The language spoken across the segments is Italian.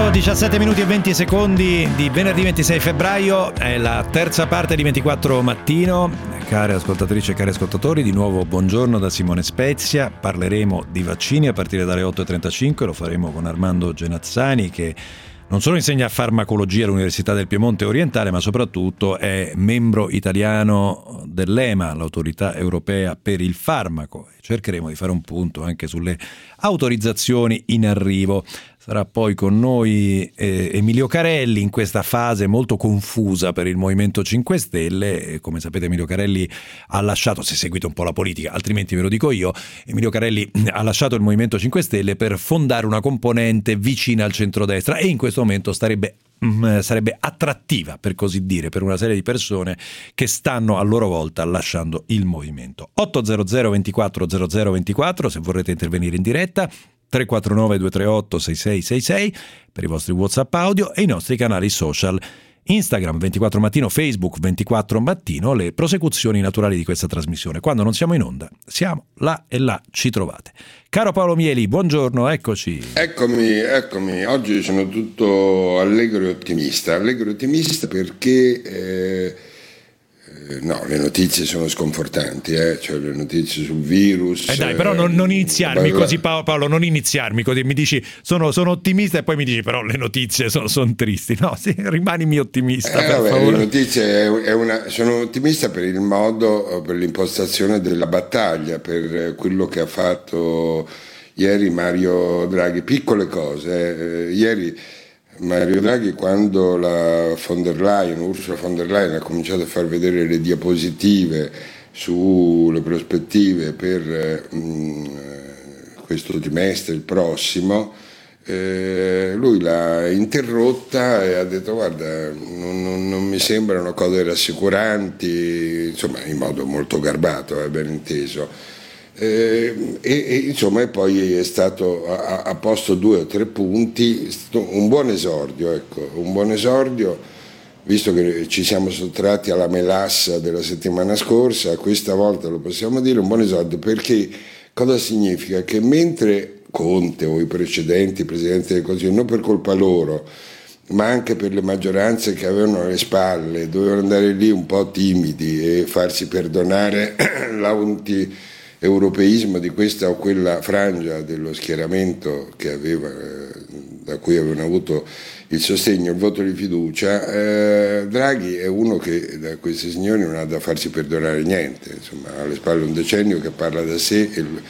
Sono 17 minuti e 20 secondi di venerdì 26 febbraio, è la terza parte di 24 Mattino. Care ascoltatrici e cari ascoltatori, di nuovo buongiorno da Simone Spezia. Parleremo di vaccini a partire dalle 8.35, lo faremo con Armando Genazzani, che non solo insegna farmacologia all'Università del Piemonte Orientale, ma soprattutto è membro italiano dell'EMA, l'Autorità Europea per il Farmaco. Cercheremo di fare un punto anche sulle autorizzazioni in arrivo. Sarà poi con noi Emilio Carelli in questa fase molto confusa per il Movimento 5 Stelle. Come sapete, Emilio Carelli ha lasciato, se seguite un po' la politica, altrimenti ve lo dico io, Emilio Carelli ha lasciato il Movimento 5 Stelle per fondare una componente vicina al centrodestra e in questo momento sarebbe attrattiva, per così dire, per una serie di persone che stanno a loro volta lasciando il movimento. 800 24 00 24 se vorrete intervenire in diretta, 349 238 6666 per i vostri WhatsApp audio e i nostri canali social Instagram 24 Mattino, Facebook 24 Mattino, le prosecuzioni naturali di questa trasmissione. Quando non siamo in onda, siamo là e là ci trovate. Caro Paolo Mieli, buongiorno, eccoci. Eccomi. Oggi sono tutto allegro e ottimista perché le notizie sono sconfortanti, cioè le notizie sul virus. Dai, però non iniziarmi così, Paolo, non iniziarmi così, mi dici sono ottimista e poi mi dici però le notizie sono tristi. No, sì, rimanimi ottimista, per favore. Le notizie sono ottimista per il modo, per l'impostazione della battaglia, per quello che ha fatto ieri Mario Draghi. Piccole cose, ieri Mario Draghi, quando Ursula von der Leyen ha cominciato a far vedere le diapositive sulle prospettive per questo trimestre, il prossimo, lui l'ha interrotta e ha detto: guarda, non mi sembrano cose rassicuranti, insomma, in modo molto garbato, ben inteso. Insomma, e poi è stato ha posto 2 o 3 punti, un buon esordio, visto che ci siamo sottratti alla melassa della settimana scorsa, questa volta lo possiamo dire, un buon esordio, perché cosa significa? Che mentre Conte o i precedenti presidenti del Consiglio, non per colpa loro, ma anche per le maggioranze che avevano alle spalle, dovevano andare lì un po' timidi e farsi perdonare l'anti-europeismo di questa o quella frangia dello schieramento che da cui avevano avuto il sostegno, il voto di fiducia. Draghi è uno che da questi signori non ha da farsi perdonare niente, insomma, ha alle spalle un decennio che parla da sé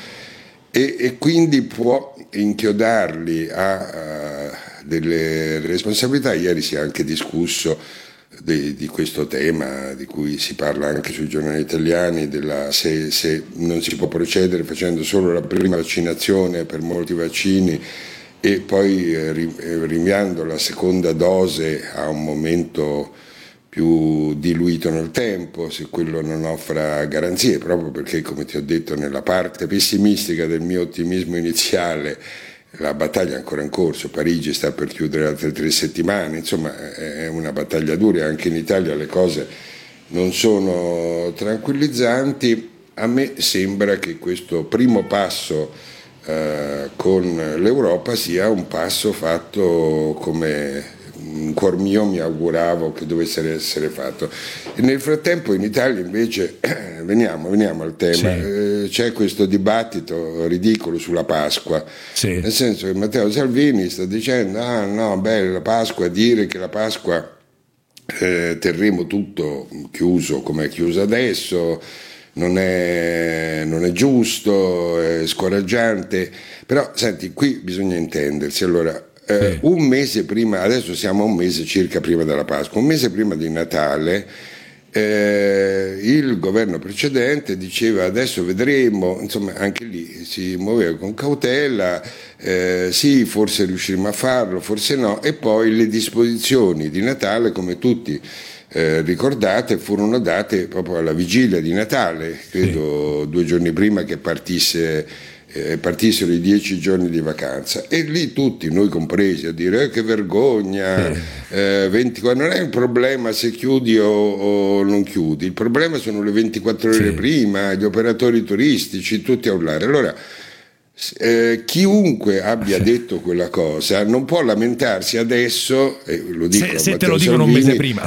e quindi può inchiodarli a delle responsabilità. Ieri si è anche discusso di questo tema, di cui si parla anche sui giornali italiani, se non si può procedere facendo solo la prima vaccinazione per molti vaccini e poi rinviando la seconda dose a un momento più diluito nel tempo, se quello non offra garanzie, proprio perché, come ti ho detto, nella parte pessimistica del mio ottimismo iniziale, la battaglia è ancora in corso. Parigi sta per chiudere altre 3 settimane, insomma è una battaglia dura, anche in Italia le cose non sono tranquillizzanti. A me sembra che questo primo passo con l'Europa sia un passo fatto come in cuor mio mi auguravo che dovesse essere fatto. E nel frattempo in Italia invece veniamo al tema, sì. C'è questo dibattito ridicolo sulla Pasqua, sì. Nel senso che Matteo Salvini sta dicendo la Pasqua, dire che la Pasqua terremo tutto chiuso come è chiuso adesso non è giusto, è scoraggiante, però senti, qui bisogna intendersi. Allora, un mese prima, adesso siamo a un mese circa prima della Pasqua, un mese prima di Natale, il governo precedente diceva adesso vedremo, insomma anche lì si muoveva con cautela, sì, forse riusciremo a farlo, forse no, e poi le disposizioni di Natale, come tutti ricordate, furono date proprio alla vigilia di Natale, credo 2 giorni prima che partissero i 10 giorni di vacanza, e lì tutti, noi compresi, a dire che vergogna, 24, non è un problema se chiudi o non chiudi, il problema sono le 24 ore prima, gli operatori turistici, tutti a urlare. Allora chiunque abbia detto quella cosa non può lamentarsi adesso, lo dico se te lo dicono un mese prima,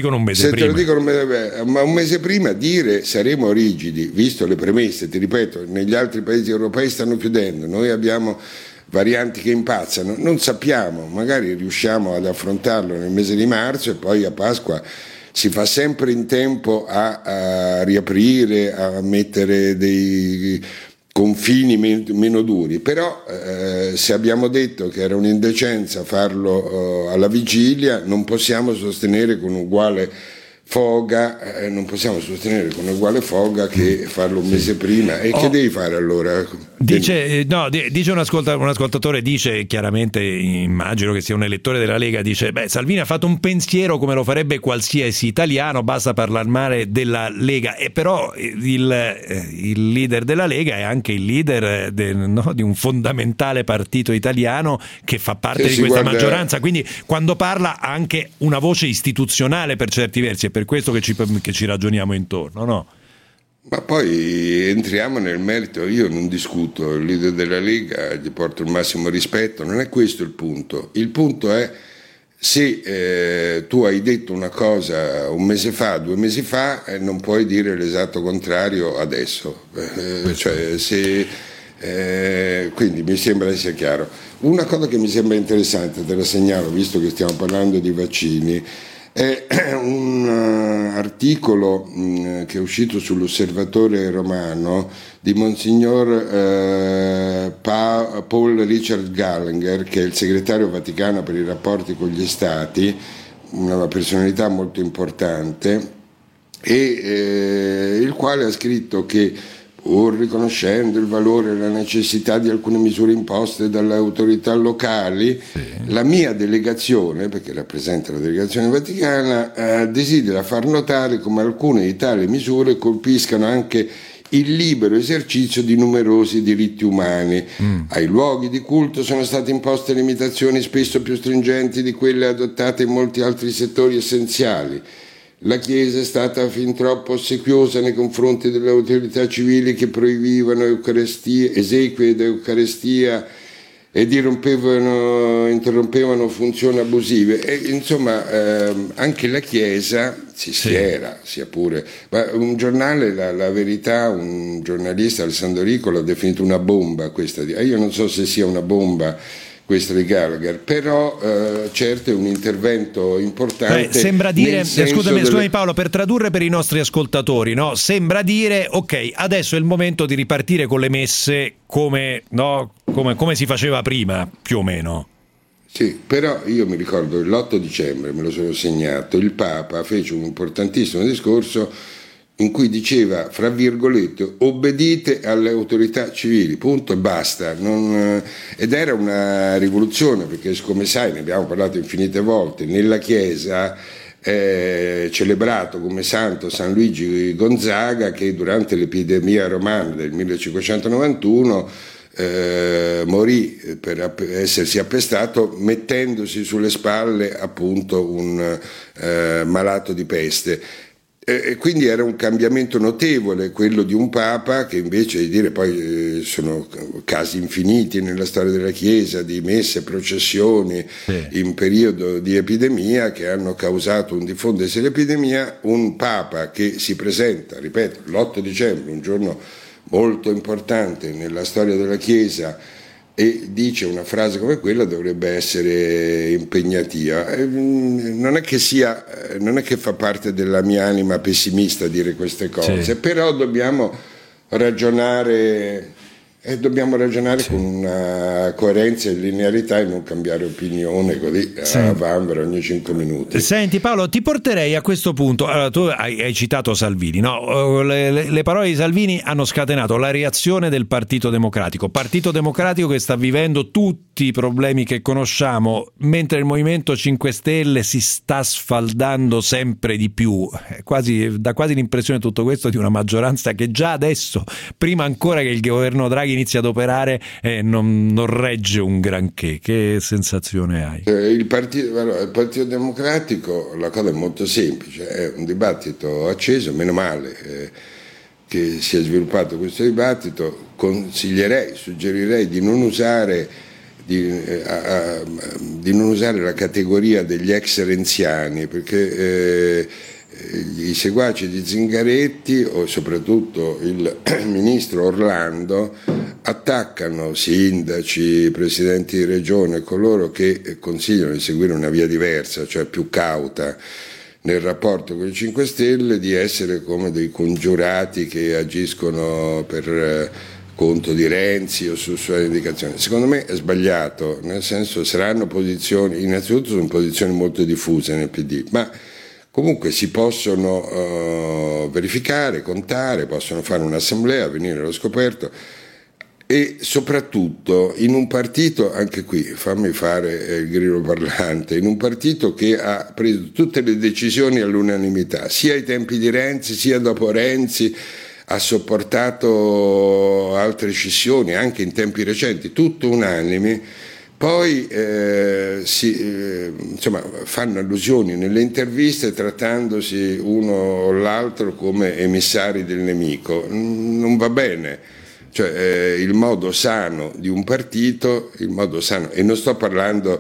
ma un mese prima dire saremo rigidi, visto le premesse, ti ripeto, negli altri paesi europei stanno chiudendo, noi abbiamo varianti che impazzano, non sappiamo, magari riusciamo ad affrontarlo nel mese di marzo e poi a Pasqua si fa sempre in tempo a riaprire, a mettere dei confini meno duri, però se abbiamo detto che era un'indecenza farlo alla vigilia, non possiamo sostenere con uguale foga che farlo un mese prima. E che devi fare allora? Dice un ascoltatore, dice chiaramente, immagino che sia un elettore della Lega, dice Salvini ha fatto un pensiero come lo farebbe qualsiasi italiano, basta parlare male della Lega, e però il leader della Lega è anche il leader di un fondamentale partito italiano che fa parte di questa maggioranza, quindi quando parla ha anche una voce istituzionale per certi versi, è per questo che ci ragioniamo intorno, no? Ma poi entriamo nel merito, io non discuto, il leader della Lega gli porto il massimo rispetto, non è questo il punto è se tu hai detto una cosa un mese fa, 2 mesi fa, non puoi dire l'esatto contrario adesso, quindi mi sembra essere chiaro. Una cosa che mi sembra interessante, te la segnalo visto che stiamo parlando di vaccini, è un articolo che è uscito sull'Osservatore Romano di Monsignor Paul Richard Gallagher, che è il segretario vaticano per i rapporti con gli stati, una personalità molto importante, e il quale ha scritto che pur riconoscendo il valore e la necessità di alcune misure imposte dalle autorità locali, la mia delegazione, perché rappresenta la delegazione vaticana, desidera far notare come alcune di tali misure colpiscano anche il libero esercizio di numerosi diritti umani. Ai luoghi di culto sono state imposte limitazioni spesso più stringenti di quelle adottate in molti altri settori essenziali. La Chiesa è stata fin troppo ossequiosa nei confronti delle autorità civili che proibivano esequie ed Eucaristia ed interrompevano funzioni abusive. E, insomma, anche la Chiesa si schiera, sia pure. Ma un giornale, la Verità, un giornalista, Alessandro Rico, l'ha definito una bomba questa. Io non so se sia una bomba questo di Gallagher, però certo è un intervento importante. Sembra dire, scusami Paolo, per tradurre per i nostri ascoltatori, no? Sembra dire ok, adesso è il momento di ripartire con le messe come si faceva prima, più o meno. Sì, però io mi ricordo l'8 dicembre, me lo sono segnato, il Papa fece un importantissimo discorso in cui diceva, fra virgolette, obbedite alle autorità civili, punto e basta. Ed era una rivoluzione, perché come sai, ne abbiamo parlato infinite volte, nella Chiesa è celebrato come santo San Luigi Gonzaga, che durante l'epidemia romana del 1591 morì per essersi appestato mettendosi sulle spalle appunto un malato di peste. E quindi era un cambiamento notevole quello di un Papa che invece di dire, poi sono casi infiniti nella storia della Chiesa di messe e processioni in periodo di epidemia che hanno causato un diffondersi dell'epidemia, un Papa che si presenta, ripeto, l'8 dicembre, un giorno molto importante nella storia della Chiesa, e dice una frase come quella, dovrebbe essere impegnativa. Non è che fa parte della mia anima pessimista dire queste cose, però dobbiamo ragionare con una coerenza e linearità e non cambiare opinione così a vanvera ogni 5 minuti. Senti Paolo, ti porterei a questo punto. Allora, tu hai citato Salvini, no? Le parole di Salvini hanno scatenato la reazione del Partito Democratico che sta vivendo tutti i problemi che conosciamo, mentre il Movimento 5 Stelle si sta sfaldando sempre di più. Dà quasi l'impressione tutto questo di una maggioranza che già adesso, prima ancora che il governo Draghi inizi ad operare, non regge un granché. Che sensazione hai? Il Partito Democratico, la cosa è molto semplice, è un dibattito acceso, meno male che si è sviluppato questo dibattito, suggerirei di non usare la categoria degli ex renziani, perché i seguaci di Zingaretti, o soprattutto il ministro Orlando, attaccano sindaci, presidenti di regione, coloro che consigliano di seguire una via diversa, cioè più cauta nel rapporto con i 5 Stelle, di essere come dei congiurati che agiscono per conto di Renzi o su sua indicazione. Secondo me è sbagliato, nel senso, saranno posizioni, innanzitutto sono posizioni molto diffuse nel PD, ma comunque si possono verificare, contare, possono fare un'assemblea, venire allo scoperto. E soprattutto in un partito, anche qui fammi fare il grillo parlante, in un partito che ha preso tutte le decisioni all'unanimità, sia ai tempi di Renzi sia dopo Renzi, ha sopportato altre scissioni anche in tempi recenti, tutto unanimi. Poi fanno allusioni nelle interviste trattandosi uno o l'altro come emissari del nemico. Non va bene. Cioè il modo sano di un partito, il modo sano, e non sto parlando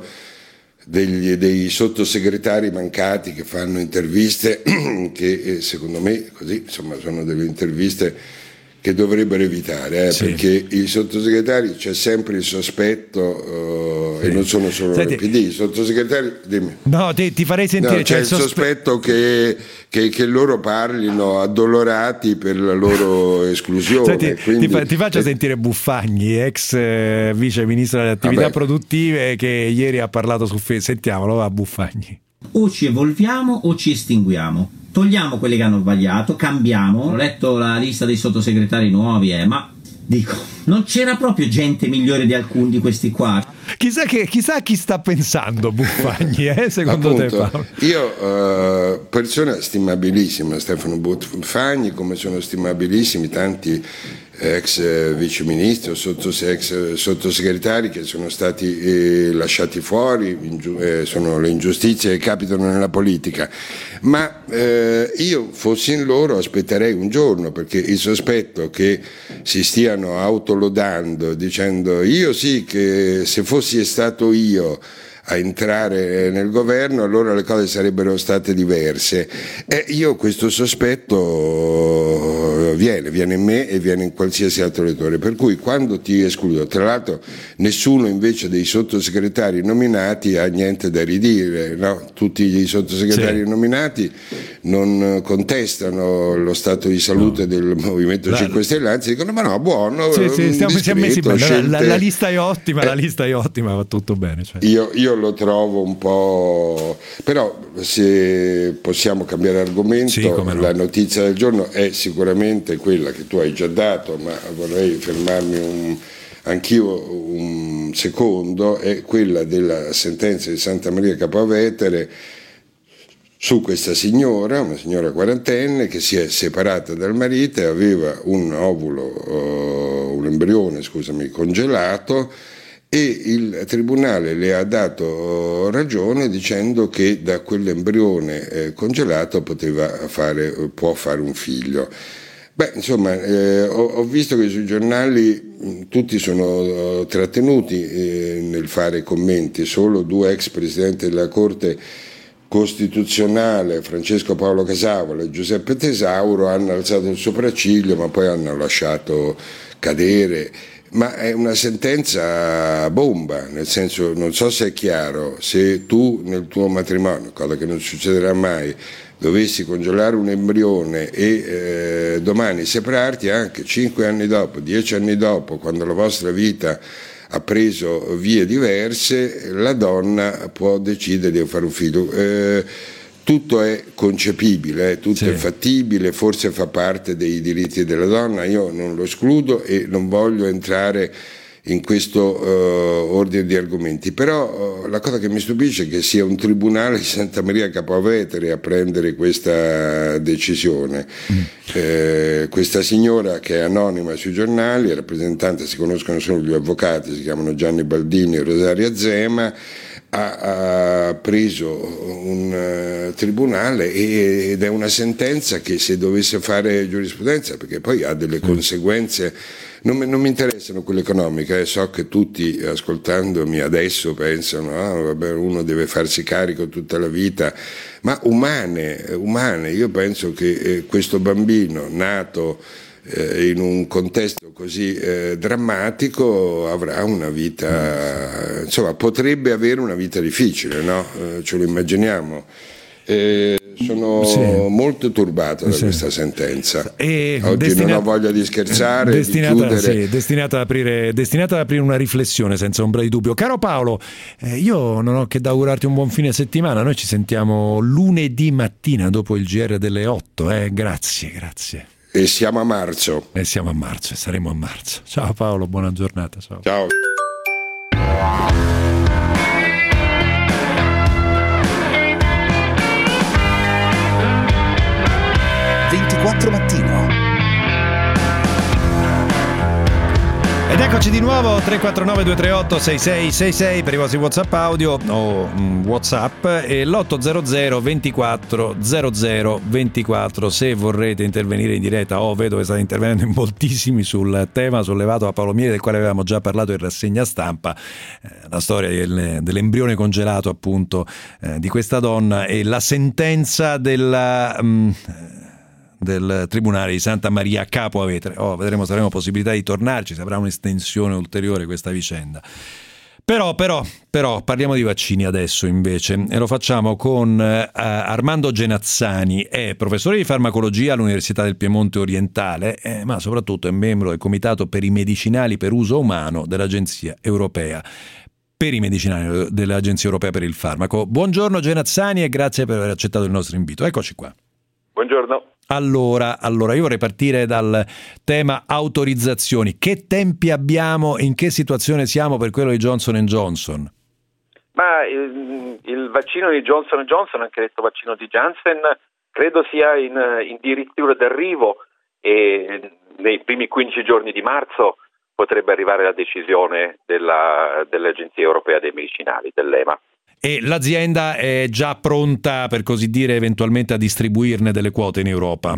dei sottosegretari mancati che fanno interviste che secondo me così, insomma, sono delle interviste che dovrebbero evitare, sì. Perché i sottosegretari c'è sempre il sospetto, sì. E non sono solo del PD, i sottosegretari, dimmi. No, ti farei sentire. No, c'è il sospetto che loro parlino addolorati per la loro esclusione. Quindi, ti faccio sentire Buffagni, ex vice ministro delle attività produttive, che ieri ha parlato su Facebook. Sentiamolo, va Buffagni. O ci evolviamo o ci estinguiamo. Togliamo quelli che hanno sbagliato, cambiamo. Ho letto la lista dei sottosegretari nuovi, ma dico, non c'era proprio gente migliore di alcuni di questi qua. Chissà chi sta pensando Buffagni, secondo appunto, te, Paolo? Io, persona stimabilissima Stefano Buffagni, come sono stimabilissimi tanti ex viceministri o ex sottosegretari che sono stati lasciati fuori, sono le ingiustizie che capitano nella politica, ma io fossi in loro aspetterei un giorno, perché il sospetto che si stiano autolodando dicendo io sì, che se fossi stato io a entrare nel governo allora le cose sarebbero state diverse, e io questo sospetto viene in me e viene in qualsiasi altro lettore, per cui quando ti escludo, tra l'altro nessuno invece dei sottosegretari nominati ha niente da ridire, no? Tutti i sottosegretari nominati non contestano lo stato di salute del Movimento 5 Stelle, anzi dicono ma no, buono, siamo messi bene, la lista è ottima, va tutto bene, cioè. Io lo trovo un po', però se possiamo cambiare argomento, no. La notizia del giorno è sicuramente quella che tu hai già dato, ma vorrei fermarmi anch'io un secondo, è quella della sentenza di Santa Maria Capua Vetere su questa signora, una signora quarantenne che si è separata dal marito e aveva un embrione congelato, e il tribunale le ha dato ragione dicendo che da quell'embrione congelato può fare un figlio. Insomma, ho visto che sui giornali tutti sono trattenuti nel fare commenti, solo 2 ex presidenti della Corte Costituzionale, Francesco Paolo Casavola e Giuseppe Tesauro, hanno alzato il sopracciglio, ma poi hanno lasciato cadere. Ma è una sentenza bomba, nel senso, non so se è chiaro, se tu nel tuo matrimonio, cosa che non succederà mai, dovessi congelare un embrione e domani separarti, anche 5 anni dopo, 10 anni dopo, quando la vostra vita ha preso vie diverse, la donna può decidere di fare un figlio. Tutto è concepibile, tutto è fattibile, forse fa parte dei diritti della donna, io non lo escludo e non voglio entrare in questo ordine di argomenti, però la cosa che mi stupisce è che sia un tribunale di Santa Maria Capua Vetere a prendere questa decisione. Questa signora, che è anonima sui giornali, è rappresentante, si conoscono solo gli avvocati, si chiamano Gianni Baldini e Rosaria Zema, ha preso un tribunale ed è una sentenza che, se dovesse fare giurisprudenza, perché poi ha delle conseguenze, non mi interessano quelle economiche, so che tutti ascoltandomi adesso pensano vabbè, uno deve farsi carico tutta la vita, ma umane. Io penso che questo bambino nato in un contesto così drammatico avrà una vita, insomma potrebbe avere una vita difficile, no? Ce lo immaginiamo. Sono molto turbato da questa sentenza. Oggi non ho voglia di scherzare, destinata ad aprire una riflessione senza ombra di dubbio. Caro Paolo, io non ho che da augurarti un buon fine settimana. Noi ci sentiamo lunedì mattina dopo il GR delle 8. Grazie. E siamo a marzo. Saremo a marzo. Ciao Paolo, buona giornata. Ciao. 24 Mattino. Ed eccoci di nuovo, 349-238-6666 per i vostri WhatsApp audio o WhatsApp e l'800 24 00 24 se vorrete intervenire in diretta. Vedo che state intervenendo in moltissimi sul tema sollevato da Paolo Miele, del quale avevamo già parlato in rassegna stampa, la storia dell'embrione congelato appunto di questa donna e la sentenza del Tribunale di Santa Maria Capua Vetere. Vedremo se avremo possibilità di tornarci, se avrà un'estensione ulteriore questa vicenda. Però parliamo di vaccini adesso invece, e lo facciamo con Armando Genazzani, è professore di farmacologia all'Università del Piemonte Orientale, ma soprattutto è membro del Comitato per i medicinali per uso umano dell'Agenzia Europea per il Farmaco. Buongiorno Genazzani e grazie per aver accettato il nostro invito. Eccoci qua. Buongiorno. Allora, io vorrei partire dal tema autorizzazioni. Che tempi abbiamo? In che situazione siamo per quello di Johnson & Johnson? Ma il vaccino di Johnson & Johnson, anche detto vaccino di Janssen, credo sia in dirittura d'arrivo e nei primi 15 giorni di marzo potrebbe arrivare la decisione dell'Agenzia Europea dei Medicinali, dell'EMA. E l'azienda è già pronta, per così dire, eventualmente a distribuirne delle quote in Europa?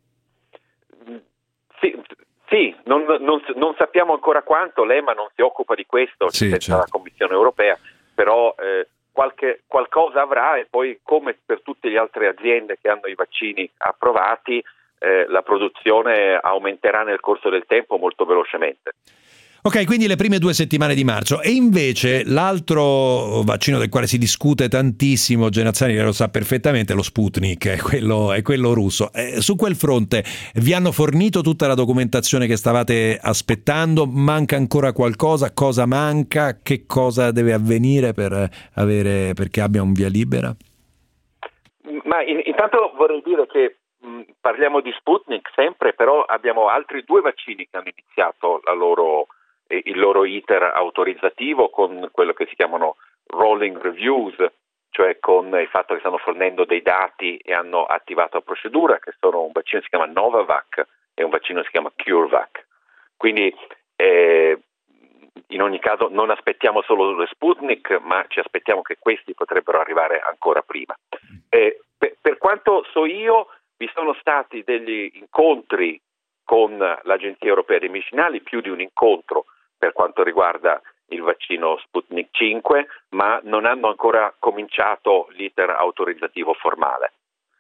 Sì, non sappiamo ancora quanto, l'EMA non si occupa di questo, certo. La Commissione Europea, però qualcosa avrà, e poi, come per tutte le altre aziende che hanno i vaccini approvati, la produzione aumenterà nel corso del tempo molto velocemente. Ok, quindi le prime 2 settimane di marzo. E invece l'altro vaccino del quale si discute tantissimo, Genazzani lo sa perfettamente, lo Sputnik, è quello russo. Su quel fronte vi hanno fornito tutta la documentazione che stavate aspettando? Manca ancora qualcosa? Cosa manca? Che cosa deve avvenire perché abbia un via libera? Ma intanto vorrei dire che parliamo di Sputnik sempre, però abbiamo altri 2 vaccini che hanno iniziato il loro iter autorizzativo con quello che si chiamano rolling reviews, cioè con il fatto che stanno fornendo dei dati e hanno attivato la procedura, che sono un vaccino che si chiama Novavax e un vaccino che si chiama CureVac. Quindi in ogni caso non aspettiamo solo lo Sputnik, ma ci aspettiamo che questi potrebbero arrivare ancora prima. Per quanto so io, vi sono stati degli incontri con l'Agenzia Europea dei Medicinali, più di un incontro per quanto riguarda il vaccino Sputnik 5, ma non hanno ancora cominciato l'iter autorizzativo formale.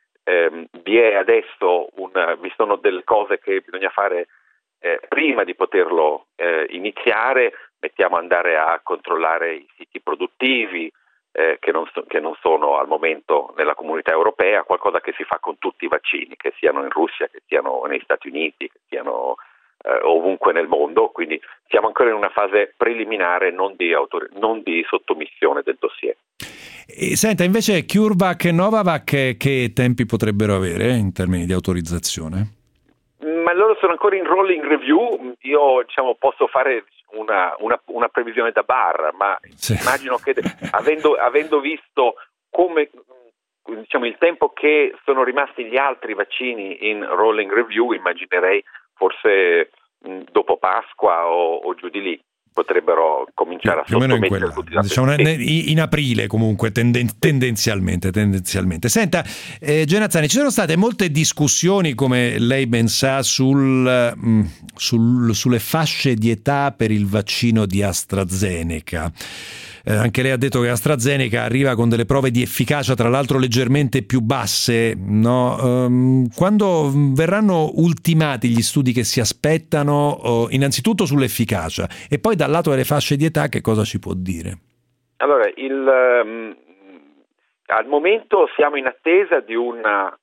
Vi sono delle cose che bisogna fare prima di poterlo iniziare. Mettiamo andare a controllare i siti produttivi che non sono al momento nella comunità europea, qualcosa che si fa con tutti i vaccini, che siano in Russia, che siano negli Stati Uniti, che siano ovunque nel mondo. Quindi siamo ancora in una fase preliminare, non di sottomissione del dossier. E senta, invece CureVac e Novavax che tempi potrebbero avere in termini di autorizzazione? Ma loro sono ancora in rolling review. Io posso fare una previsione da bar, ma sì. Immagino che avendo visto come il tempo che sono rimasti gli altri vaccini in rolling review, immaginerei forse dopo Pasqua o giù di lì. potrebbero cominciare a sottomettere tutti la diciamo, in aprile comunque tendenzialmente. Senta, Genazzani, ci sono state molte discussioni, come lei ben sa, sulle fasce di età per il vaccino di AstraZeneca. Anche lei ha detto che AstraZeneca arriva con delle prove di efficacia, tra l'altro leggermente più basse, no? Quando verranno ultimati gli studi che si aspettano, innanzitutto sull'efficacia, e poi dal lato delle fasce di età, che cosa ci può dire? Allora, al momento siamo in attesa di uno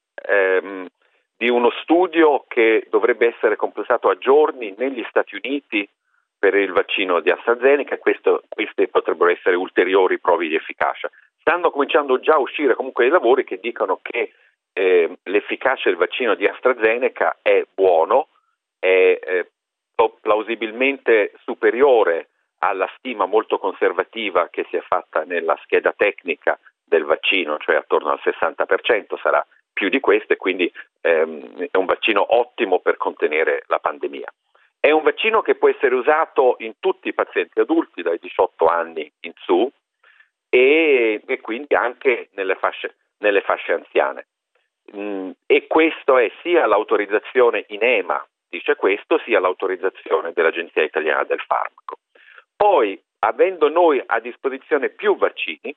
studio che dovrebbe essere completato a giorni negli Stati Uniti per il vaccino di AstraZeneca, e queste potrebbero essere ulteriori prove di efficacia. Stanno cominciando già a uscire comunque dei lavori che dicono che l'efficacia del vaccino di AstraZeneca è buono, è plausibilmente superiore alla stima molto conservativa che si è fatta nella scheda tecnica del vaccino, cioè attorno al 60%, sarà più di questo, e quindi è un vaccino ottimo per contenere la pandemia. È un vaccino che può essere usato in tutti i pazienti adulti dai 18 anni in su e quindi anche nelle fasce anziane. E questo è sia l'autorizzazione in EMA, dice questo, sia l'autorizzazione dell'Agenzia Italiana del Farmaco. Poi, avendo noi a disposizione più vaccini,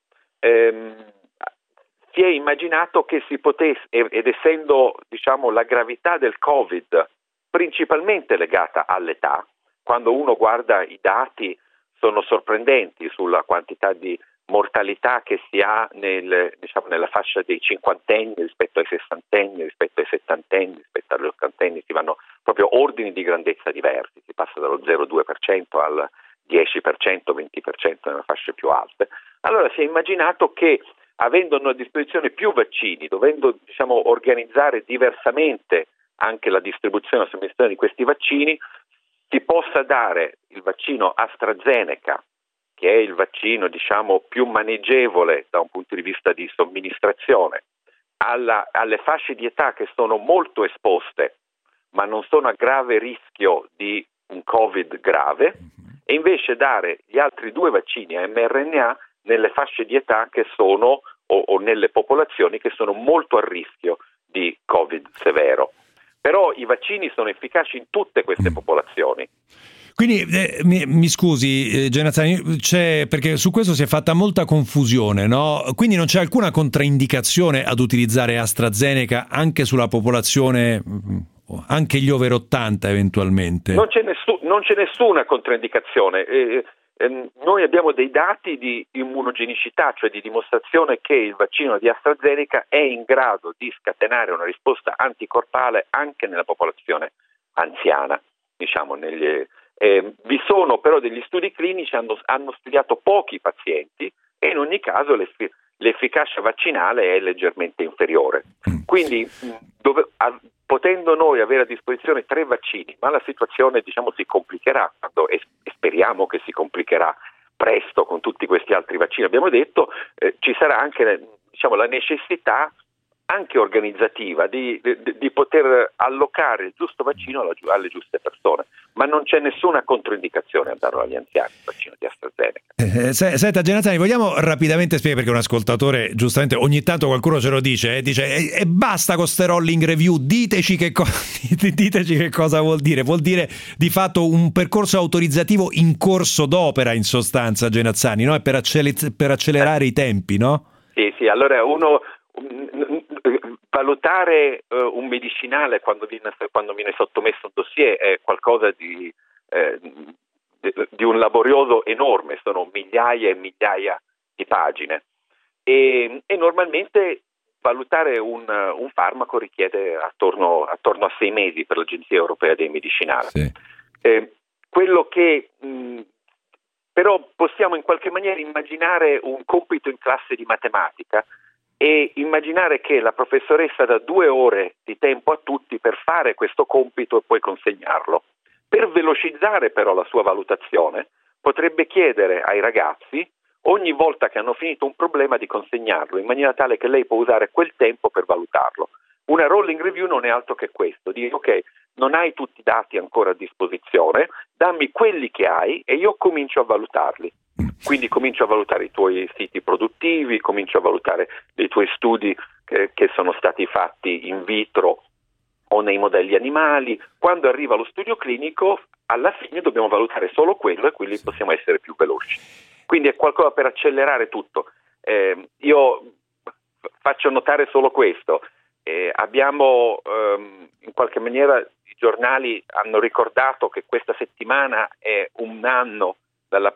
si è immaginato che si potesse, ed essendo la gravità del Covid principalmente legata all'età, quando uno guarda i dati sono sorprendenti sulla quantità di mortalità che si ha nella fascia dei cinquantenni rispetto ai sessantenni, rispetto ai settantenni, rispetto agli ottantenni, si vanno proprio ordini di grandezza diversi, si passa dallo 0,2% al 10%, 20% nelle fasce più alte. Allora si è immaginato che, avendo a disposizione più vaccini, dovendo organizzare diversamente anche la distribuzione e la somministrazione di questi vaccini, si possa dare il vaccino AstraZeneca, che è il vaccino più maneggevole da un punto di vista di somministrazione, alle fasce di età che sono molto esposte ma non sono a grave rischio di un Covid grave, e invece dare gli altri due vaccini a mRNA nelle fasce di età che sono o nelle popolazioni che sono molto a rischio di Covid severo. Però i vaccini sono efficaci in tutte queste popolazioni. Quindi mi scusi Genazzani, perché su questo si è fatta molta confusione, no? Quindi non c'è alcuna controindicazione ad utilizzare AstraZeneca anche sulla popolazione, anche gli over 80 eventualmente? Non c'è nessuna controindicazione. Noi abbiamo dei dati di immunogenicità, cioè di dimostrazione che il vaccino di AstraZeneca è in grado di scatenare una risposta anticorpale anche nella popolazione anziana. Vi sono però degli studi clinici, hanno studiato pochi pazienti, e in ogni caso l'efficacia vaccinale è leggermente inferiore. Quindi potendo noi avere a disposizione 3 vaccini, ma la situazione si complicherà, e speriamo che si complicherà presto con tutti questi altri vaccini, abbiamo detto, ci sarà anche la necessità anche organizzativa di poter allocare il giusto vaccino alle giuste persone, ma non c'è nessuna controindicazione a darlo agli anziani, il vaccino di AstraZeneca. Senta Genazzani, vogliamo rapidamente spiegare, perché un ascoltatore giustamente ogni tanto qualcuno ce lo dice, e basta con ste rolling review, diteci che cosa vuol dire. Vuol dire di fatto un percorso autorizzativo in corso d'opera, in sostanza, Genazzani, no? Per accelerare i tempi, no? Sì, allora valutare un medicinale quando viene sottomesso un dossier è qualcosa di un laborioso enorme, sono migliaia e migliaia di pagine, e normalmente valutare un farmaco richiede attorno a 6 mesi per l'Agenzia Europea dei Medicinali. Sì. Quello che però possiamo in qualche maniera immaginare un compito in classe di matematica e immaginare che la professoressa dà 2 ore di tempo a tutti per fare questo compito e poi consegnarlo. Per velocizzare però la sua valutazione, potrebbe chiedere ai ragazzi ogni volta che hanno finito un problema di consegnarlo, in maniera tale che lei può usare quel tempo per valutarlo. Una rolling review non è altro che questo, dire ok, non hai tutti i dati ancora a disposizione, dammi quelli che hai e io comincio a valutarli. Quindi comincio a valutare i tuoi siti produttivi, comincio a valutare dei tuoi studi che sono stati fatti in vitro o nei modelli animali. Quando arriva lo studio clinico, alla fine dobbiamo valutare solo quello e quindi possiamo essere più veloci. Quindi è qualcosa per accelerare tutto. Io faccio notare solo questo. Abbiamo in qualche maniera, i giornali hanno ricordato che questa settimana è un anno dai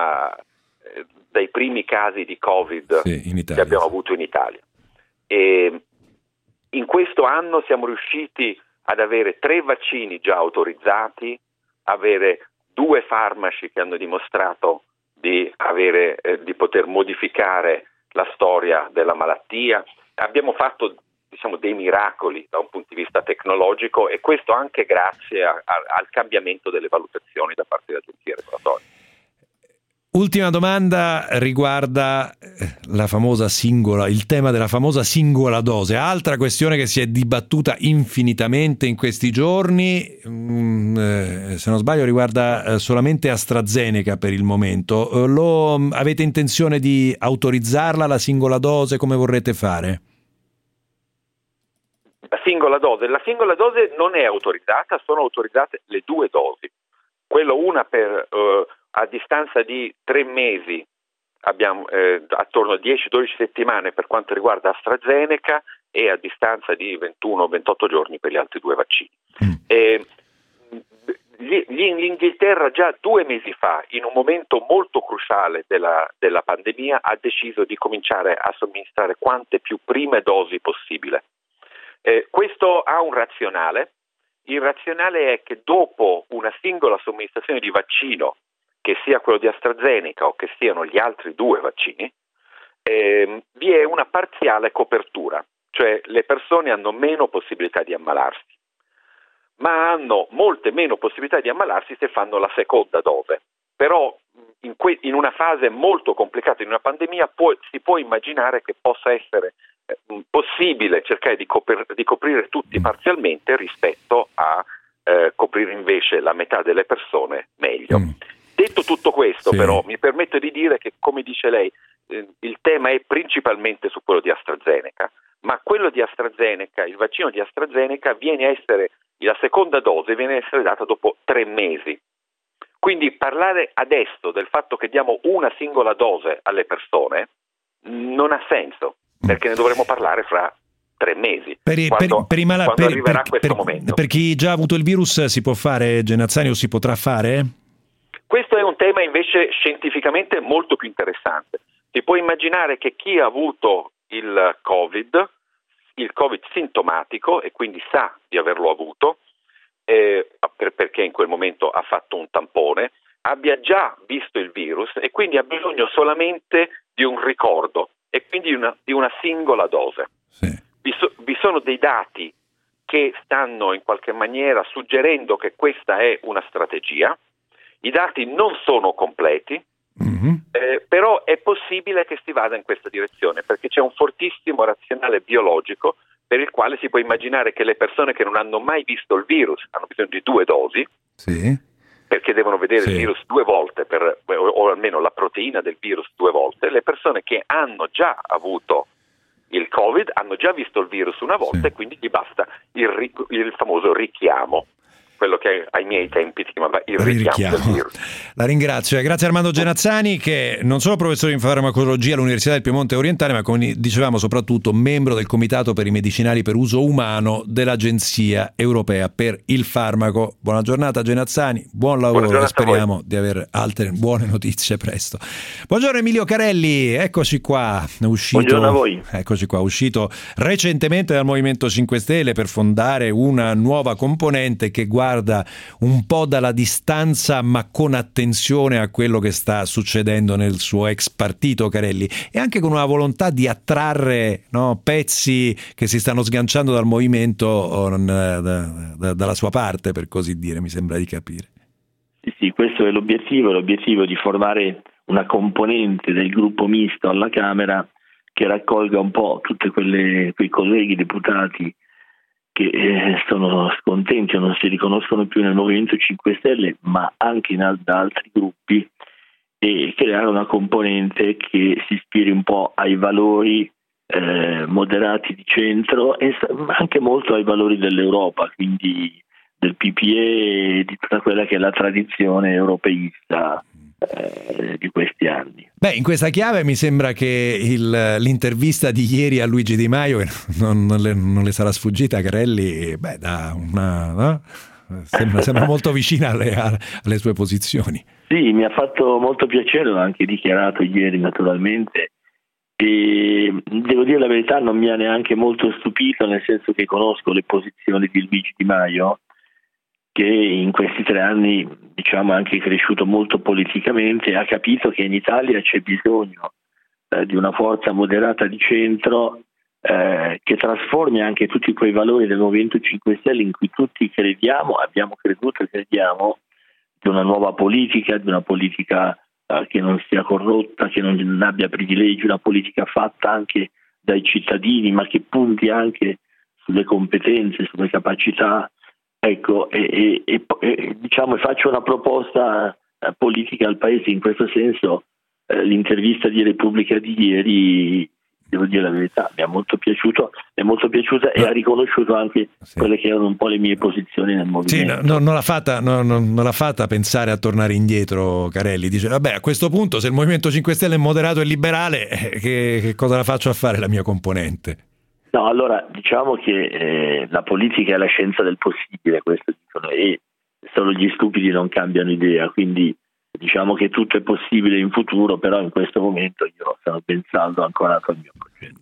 primi casi di Covid che abbiamo avuto in Italia. E in questo anno siamo riusciti ad avere 3 vaccini già autorizzati, avere 2 farmaci che hanno dimostrato di poter modificare la storia della malattia. Abbiamo fatto dei miracoli da un punto di vista tecnologico, e questo anche grazie al cambiamento delle valutazioni da parte delle agenzie regolatorie. Ultima domanda riguarda il tema della famosa singola dose, altra questione che si è dibattuta infinitamente in questi giorni, se non sbaglio riguarda solamente AstraZeneca per il momento. Avete intenzione di autorizzarla la singola dose? Come vorrete fare? La singola dose non è autorizzata, sono autorizzate le 2 dosi. Quello una a distanza di 3 mesi, abbiamo attorno a 10-12 settimane per quanto riguarda AstraZeneca, e a distanza di 21-28 giorni per gli altri 2 vaccini. L'Inghilterra già 2 mesi fa, in un momento molto cruciale della pandemia, ha deciso di cominciare a somministrare quante più prime dosi possibile. Questo ha un razionale. Il razionale è che dopo una singola somministrazione di vaccino, che sia quello di AstraZeneca o che siano gli altri 2 vaccini, vi è una parziale copertura, cioè le persone hanno meno possibilità di ammalarsi, ma hanno molte meno possibilità di ammalarsi se fanno la seconda dose. Però in una fase molto complicata, in una pandemia, si può immaginare che possa essere possibile cercare di coprire tutti parzialmente rispetto a coprire invece la metà delle persone meglio. Detto tutto questo, però, mi permetto di dire che, come dice lei, il tema è principalmente su quello di AstraZeneca, ma quello di AstraZeneca, il vaccino di AstraZeneca, la seconda dose viene a essere data dopo 3 mesi. Quindi parlare adesso del fatto che diamo una singola dose alle persone non ha senso, perché ne dovremo parlare fra 3 mesi, quando arriverà questo momento. Per chi già ha avuto il virus si può fare, Genazzani, o si potrà fare? Questo è un tema invece scientificamente molto più interessante. Si può immaginare che chi ha avuto il Covid sintomatico, e quindi sa di averlo avuto, perché in quel momento ha fatto un tampone, abbia già visto il virus e quindi ha bisogno solamente di un ricordo e quindi di una singola dose. Sì. Vi sono dei dati che stanno in qualche maniera suggerendo che questa è una strategia. I dati non sono completi, però è possibile che si vada in questa direzione, perché c'è un fortissimo razionale biologico per il quale si può immaginare che le persone che non hanno mai visto il virus hanno bisogno di 2 dosi, perché devono vedere il virus 2 volte, o almeno la proteina del virus 2 volte. Le persone che hanno già avuto il Covid hanno già visto il virus una volta, e quindi gli basta il famoso richiamo, quello che ai miei tempi si chiamava il richiamo del virus. La ringrazio. Grazie Armando Genazzani, che non solo professore di farmacologia all'Università del Piemonte Orientale, ma come dicevamo soprattutto membro del Comitato per i medicinali per uso umano dell'Agenzia Europea per il Farmaco. Buona giornata Genazzani, buon lavoro, e speriamo di avere altre buone notizie presto. Buongiorno Emilio Carelli, eccoci qua. Buongiorno a voi. Eccoci qua, uscito recentemente dal Movimento 5 Stelle per fondare una nuova componente che guarda un po' dalla distanza ma con attenzione a quello che sta succedendo nel suo ex partito, Carelli, e anche con una volontà di attrarre pezzi che si stanno sganciando dal movimento dalla sua parte, per così dire, mi sembra di capire. Sì, questo è l'obiettivo di formare una componente del gruppo misto alla Camera che raccolga un po' tutti quei colleghi deputati che sono scontenti o non si riconoscono più nel Movimento 5 Stelle, ma anche da altri gruppi, e creare una componente che si ispiri un po' ai valori moderati di centro e anche molto ai valori dell'Europa, quindi del PPE e di tutta quella che è la tradizione europeista di questi anni. Beh, in questa chiave mi sembra che l'intervista di ieri a Luigi Di Maio, che non le sarà sfuggita, Carelli, no? sembra molto vicina alle sue posizioni. Sì, mi ha fatto molto piacere, l'ho anche dichiarato ieri naturalmente, e devo dire la verità, non mi ha neanche molto stupito, nel senso che conosco le posizioni di Luigi Di Maio, che in questi 3 anni diciamo è anche cresciuto molto politicamente, ha capito che in Italia c'è bisogno di una forza moderata di centro che trasformi anche tutti quei valori del Movimento 5 Stelle in cui tutti crediamo, abbiamo creduto e crediamo, di una nuova politica, di una politica che non sia corrotta, che non abbia privilegi, una politica fatta anche dai cittadini, ma che punti anche sulle competenze, sulle capacità. Ecco, e diciamo faccio una proposta politica al Paese in questo senso. L'intervista di Repubblica di ieri, devo dire la verità, mi è molto piaciuta e ha riconosciuto anche quelle che erano un po' le mie posizioni nel movimento. Sì, non l'ha fatta pensare a tornare indietro, Carelli. Dice, vabbè, a questo punto se il Movimento 5 Stelle è moderato e liberale, che cosa la faccio a fare la mia componente? No, allora diciamo che la politica è la scienza del possibile, questo dicono, e solo gli stupidi non cambiano idea, quindi diciamo che tutto è possibile in futuro, però in questo momento io sono ben saldo ancorato al mio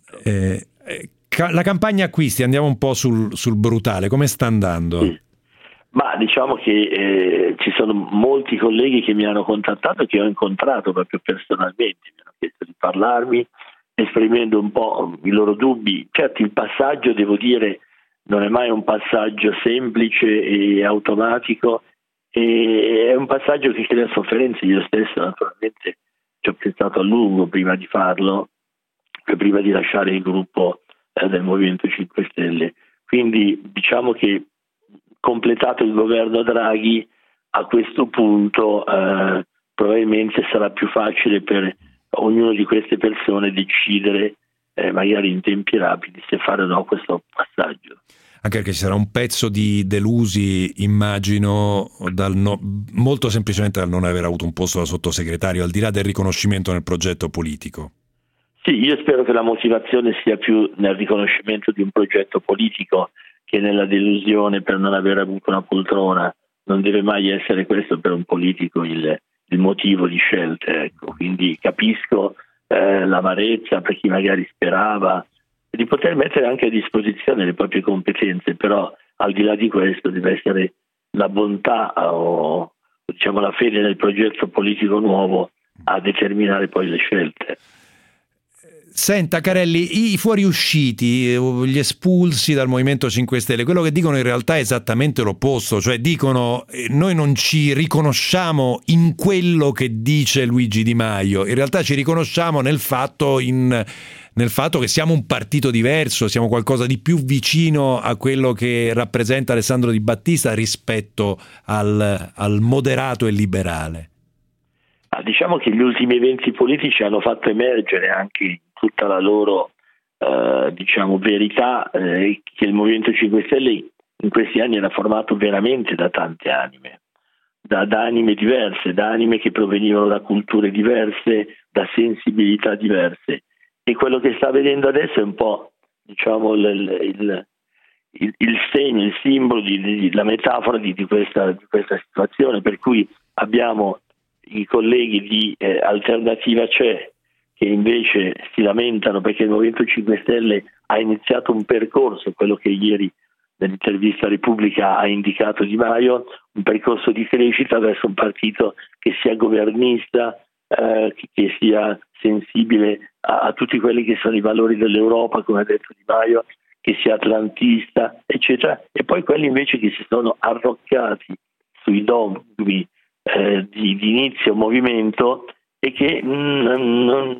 progetto. La campagna acquisti, andiamo un po' sul brutale, come sta andando? Sì. Ma diciamo che ci sono molti colleghi che mi hanno contattato, che ho incontrato proprio personalmente, mi hanno chiesto di parlarmi, esprimendo un po' i loro dubbi. Certo, il passaggio, devo dire, non è mai un passaggio semplice e automatico, e è un passaggio che crea sofferenze. Io stesso naturalmente ci ho pensato a lungo prima di farlo, prima di lasciare il gruppo del Movimento 5 Stelle. Quindi diciamo che completato il governo Draghi, a questo punto probabilmente sarà più facile per ognuno di queste persone decidere magari in tempi rapidi se fare o no questo passaggio. Anche perché ci sarà un pezzo di delusi, immagino, molto semplicemente dal non aver avuto un posto da sottosegretario, al di là del riconoscimento nel progetto politico. Sì, io spero che la motivazione sia più nel riconoscimento di un progetto politico che nella delusione per non aver avuto una poltrona. Non deve mai essere questo per un politico il motivo di scelte, ecco. Quindi capisco l'amarezza per chi magari sperava di poter mettere anche a disposizione le proprie competenze, però al di là di questo deve essere la bontà o diciamo la fede nel progetto politico nuovo a determinare poi le scelte. Senta Carelli, i fuoriusciti, gli espulsi dal Movimento 5 Stelle, quello che dicono in realtà è esattamente l'opposto, cioè dicono noi non ci riconosciamo in quello che dice Luigi Di Maio, in realtà ci riconosciamo nel fatto che siamo un partito diverso, siamo qualcosa di più vicino a quello che rappresenta Alessandro Di Battista rispetto al moderato e liberale. Diciamo che gli ultimi eventi politici hanno fatto emergere anche tutta la loro diciamo verità, che il Movimento 5 Stelle in questi anni era formato veramente da tante anime, da anime diverse, da anime che provenivano da culture diverse, da sensibilità diverse, e quello che sta avvenendo adesso è un po' diciamo il segno, il simbolo, la metafora di questa situazione, per cui abbiamo i colleghi di Alternativa C'è che invece si lamentano perché il Movimento 5 Stelle ha iniziato un percorso, quello che ieri nell'intervista a Repubblica ha indicato Di Maio, un percorso di crescita verso un partito che sia governista, che sia sensibile a tutti quelli che sono i valori dell'Europa, come ha detto Di Maio, che sia atlantista, eccetera, e poi quelli invece che si sono arroccati sui dogmi di inizio movimento e che non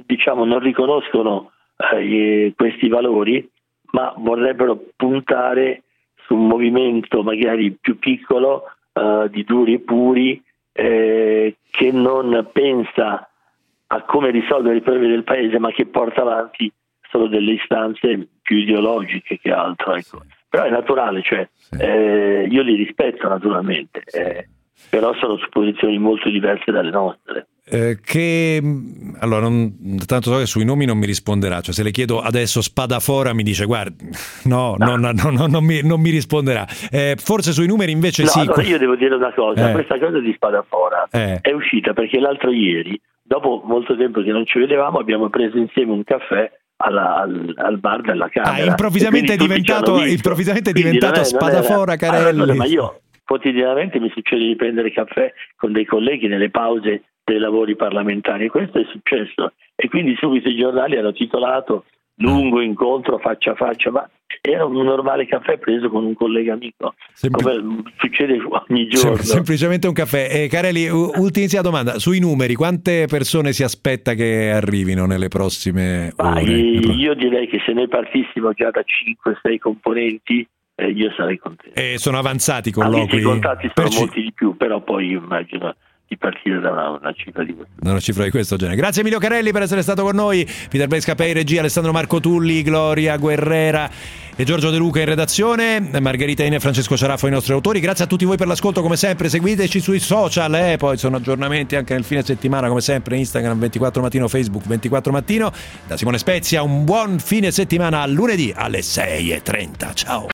riconoscono questi valori, ma vorrebbero puntare su un movimento magari più piccolo, di duri e puri, che non pensa a come risolvere i problemi del paese, ma che porta avanti solo delle istanze più ideologiche che altro, ecco. Però è naturale, cioè, io li rispetto naturalmente, però sono su posizioni molto diverse dalle nostre. Allora, tanto so che sui nomi non mi risponderà, cioè se le chiedo adesso Spadafora mi dice guardi, no, non mi risponderà, forse sui numeri invece no, sì. Allora io devo dire una cosa, questa cosa di Spadafora è uscita perché l'altro ieri, dopo molto tempo che non ci vedevamo, abbiamo preso insieme un caffè al bar della Camera. Improvvisamente è diventato Spadafora, Carelli. Ma io quotidianamente mi succede di prendere caffè con dei colleghi nelle pause dei lavori parlamentari, questo è successo, e quindi subito i giornali hanno titolato lungo incontro faccia a faccia, ma era un normale caffè preso con un collega amico, come succede ogni giorno. Semplicemente un caffè. Carelli, ultimissima domanda, sui numeri, quante persone si aspetta che arrivino nelle prossime ore? Io direi che se noi partissimo già da 5-6 componenti, io sarei contento. Sono avanzati i colloqui? I contatti sono molti di più, però poi immagino di partire da una cifra di questo genere. Grazie Emilio Carelli per essere stato con noi, Peter Bescapè in regia, Alessandro Marco Tulli, Gloria Guerrera e Giorgio De Luca in redazione, Margherita Ine e Francesco Ciaraffo i nostri autori. Grazie a tutti voi per l'ascolto, come sempre seguiteci sui social, poi sono aggiornamenti anche nel fine settimana come sempre, Instagram 24 Mattino, Facebook 24 Mattino. Da Simone Spezia un buon fine settimana, a lunedì alle 6:30, ciao.